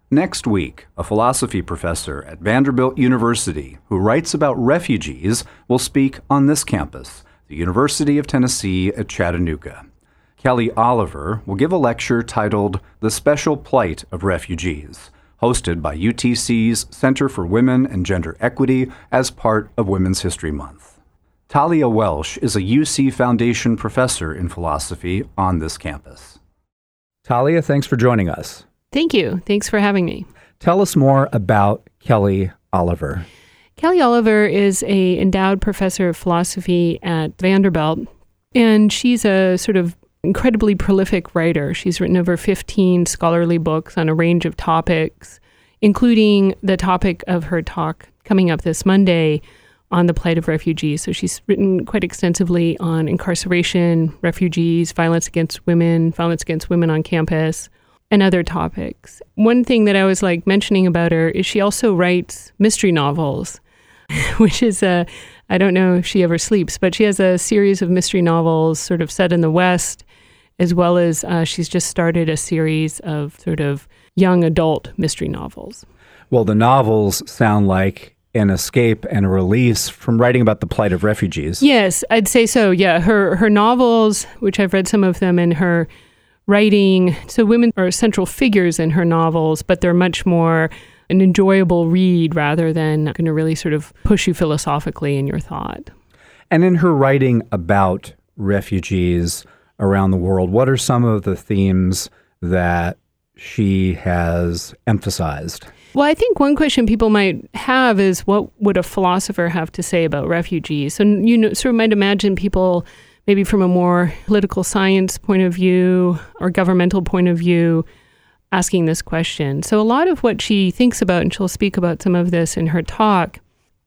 Next week, a philosophy professor at Vanderbilt University who writes about refugees will speak on this campus, the University of Tennessee at Chattanooga. Kelly Oliver will give a lecture titled The Special Plight of Refugees, hosted by UTC's Center for Women and Gender Equity as part of Women's History Month. Talia Welsh is a UC Foundation professor in philosophy on this campus. Talia, thanks for joining us. Thank you. Thanks for having me. Tell us more about Kelly Oliver. Kelly Oliver is an endowed professor of philosophy at Vanderbilt, and she's a sort of incredibly prolific writer. She's written over 15 scholarly books on a range of topics, including the topic of her talk coming up this Monday on the plight of refugees. So she's written quite extensively on incarceration, refugees, violence against women on campus, and other topics. One thing that I was mentioning about her is she also writes mystery novels, which is I don't know if she ever sleeps, but she has a series of mystery novels sort of set in the West, as well as she's just started a series of sort of young adult mystery novels. Well, the novels sound like an escape and a release from writing about the plight of refugees. Yes, I'd say so. Yeah, her novels, which I've read some of them, and her writing, so women are central figures in her novels, but they're much more an enjoyable read rather than going to really sort of push you philosophically in your thought. And in her writing about refugees around the world, what are some of the themes that she has emphasized? Well, I think one question people might have is, what would a philosopher have to say about refugees? So sort of might imagine people maybe from a more political science point of view or governmental point of view asking this question. So a lot of what she thinks about, and she'll speak about some of this in her talk,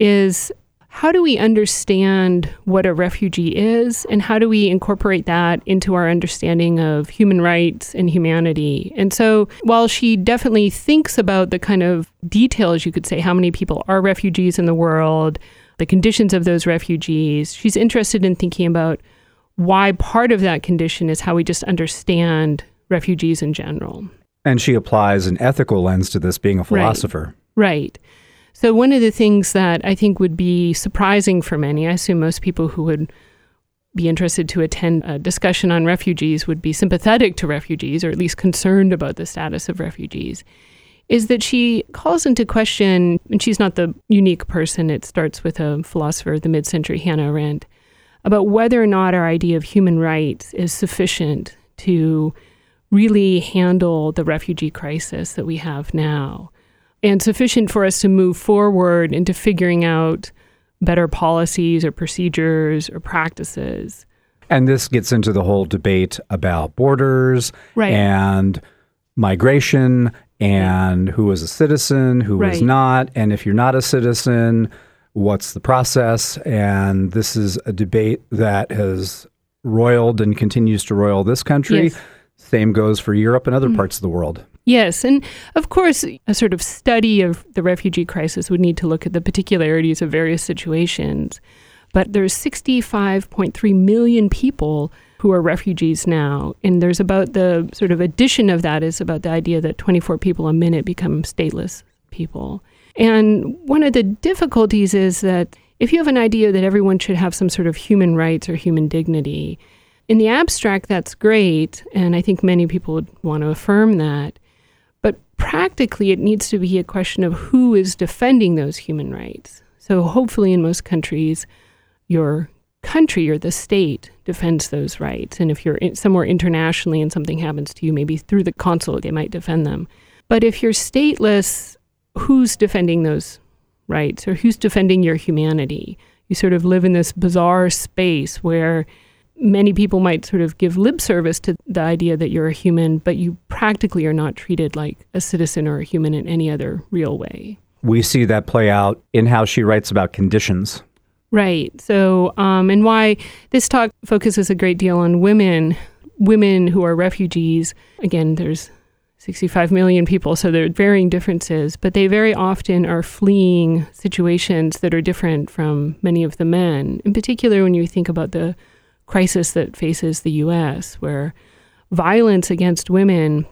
is how do we understand what a refugee is, and how do we incorporate that into our understanding of human rights and humanity? And so while she definitely thinks about the kind of details, you could say, how many people are refugees in the world, the conditions of those refugees, she's interested in thinking about why part of that condition is how we just understand refugees in general. And she applies an ethical lens to this, being a philosopher. Right. So one of the things that I think would be surprising for many, I assume most people who would be interested to attend a discussion on refugees would be sympathetic to refugees, or at least concerned about the status of refugees, is that she calls into question, and she's not the unique person, it starts with a philosopher of the mid-century, Hannah Arendt, about whether or not our idea of human rights is sufficient to really handle the refugee crisis that we have now, and sufficient for us to move forward into figuring out better policies or procedures or practices. And this gets into the whole debate about borders Right. and migration and who is a citizen, who is not, and if you're not a citizen, what's the process? And this is a debate that has roiled and continues to roil this country. Yes. Same goes for Europe and other parts of the world. Yes, and of course, a sort of study of the refugee crisis would need to look at the particularities of various situations. But there's 65.3 million people who are refugees now, and there's about the sort of addition of that is about the idea that 24 people a minute become stateless people. And one of the difficulties is that if you have an idea that everyone should have some sort of human rights or human dignity, in the abstract, that's great, and I think many people would want to affirm that. But practically, it needs to be a question of who is defending those human rights. So hopefully in most countries, your country or the state defends those rights. And if you're somewhere internationally and something happens to you, maybe through the consulate, they might defend them. But if you're stateless, who's defending those rights, or who's defending your humanity? You sort of live in this bizarre space where many people might sort of give lip service to the idea that you're a human, but you practically are not treated like a citizen or a human in any other real way. We see that play out in how she writes about conditions. Right. So, and why this talk focuses a great deal on women who are refugees. Again, there's 65 million people, so there are varying differences, but they very often are fleeing situations that are different from many of the men. In particular, when you think about the crisis that faces the U.S., where violence against women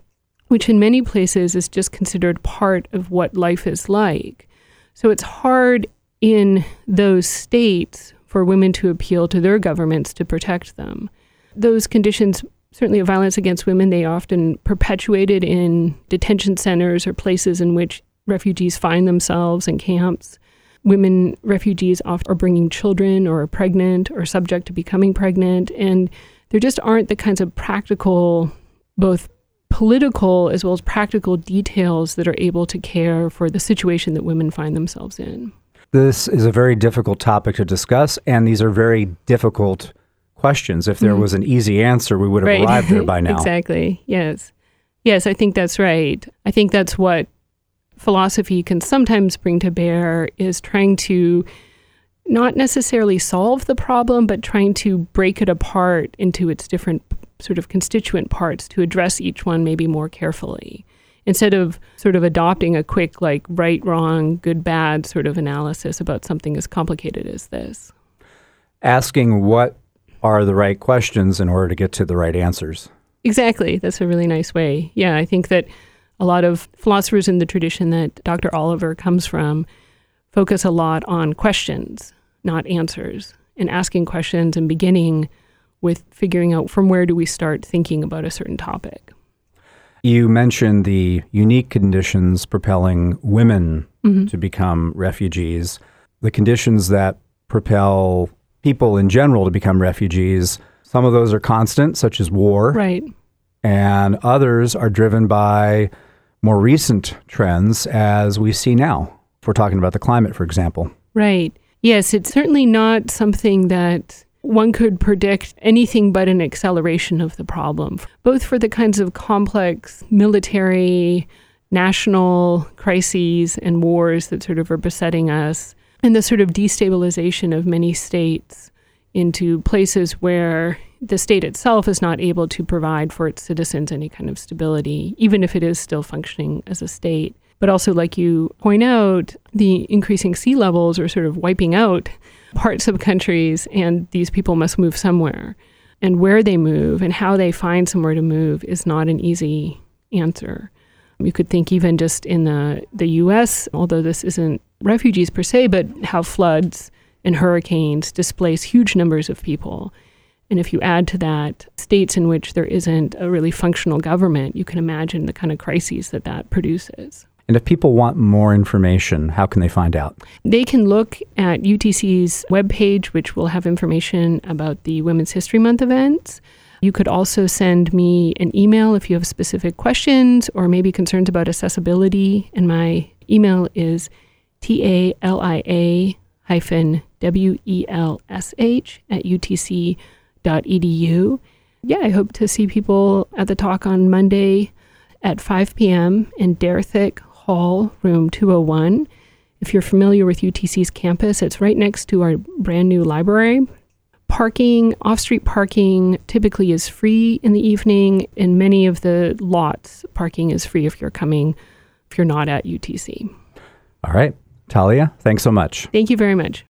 which in many places is just considered part of what life is like. So it's hard in those states for women to appeal to their governments to protect them. Those conditions, certainly of violence against women, they often perpetuated in detention centers or places in which refugees find themselves in camps. Women refugees often are bringing children or are pregnant or subject to becoming pregnant. And there just aren't the kinds of practical, both political as well as practical details that are able to care for the situation that women find themselves in. This is a very difficult topic to discuss, and these are very difficult questions. If there was an easy answer, we would have arrived there by now. Exactly. Yes. Yes, I think that's right. I think that's what philosophy can sometimes bring to bear, is trying to not necessarily solve the problem, but trying to break it apart into its different sort of constituent parts to address each one maybe more carefully, instead of sort of adopting a quick, like, right, wrong, good, bad sort of analysis about something as complicated as this. Asking what are the right questions in order to get to the right answers. Exactly. That's a really nice way. Yeah, I think that a lot of philosophers in the tradition that Dr. Oliver comes from focus a lot on questions, not answers, and asking questions and beginning with figuring out from where do we start thinking about a certain topic. You mentioned the unique conditions propelling women to become refugees. The conditions that propel people in general to become refugees, some of those are constant, such as war. Right. And others are driven by more recent trends, as we see now. If we're talking about the climate, for example. Right. Yes, it's certainly not something that one could predict anything but an acceleration of the problem, both for the kinds of complex military, national crises and wars that sort of are besetting us, and the sort of destabilization of many states into places where the state itself is not able to provide for its citizens any kind of stability, even if it is still functioning as a state. But also, like you point out, the increasing sea levels are sort of wiping out parts of countries, and these people must move somewhere. And where they move and how they find somewhere to move is not an easy answer. You could think even just in the U.S., although this isn't refugees per se, but how floods and hurricanes displace huge numbers of people. And if you add to that states in which there isn't a really functional government, you can imagine the kind of crises that that produces. And if people want more information, how can they find out? They can look at UTC's webpage, which will have information about the Women's History Month events. You could also send me an email if you have specific questions or maybe concerns about accessibility. And my email is talia.welsh@utc.edu. Yeah, I hope to see people at the talk on Monday at 5 p.m. in Derthick Hall, room 201. If you're familiar with UTC's campus, it's right next to our brand new library. Parking, off-street parking typically is free in the evening. In many of the lots, parking is free if you're not at UTC. All right. Talia, thanks so much. Thank you very much.